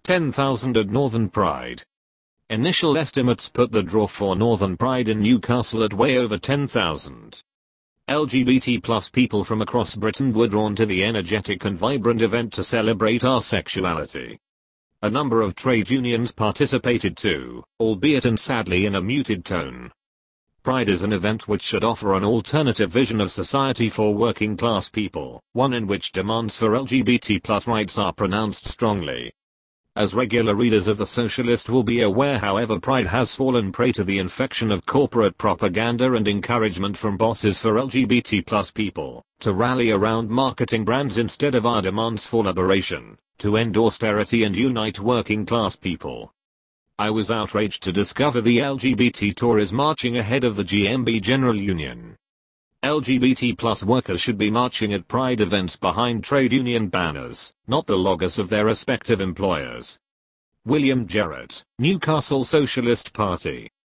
10,000 at Northern Pride. Initial estimates put the draw for Northern Pride in Newcastle at way over 10,000. LGBT plus people from across Britain were drawn to the energetic and vibrant event to celebrate our sexuality. A number of trade unions participated too, albeit and sadly in a muted tone. Pride is an event which should offer an alternative vision of society for working class people, one in which demands for LGBT plus rights are pronounced strongly. As regular readers of The Socialist will be aware, however, Pride has fallen prey to the infection of corporate propaganda and encouragement from bosses for LGBT plus people to rally around marketing brands instead of our demands for liberation, to end austerity and unite working class people. I was outraged to discover the LGBT Tories marching ahead of the GMB General Union. LGBT plus workers should be marching at Pride events behind trade union banners, not the logos of their respective employers. William Jarrett, Newcastle Socialist Party.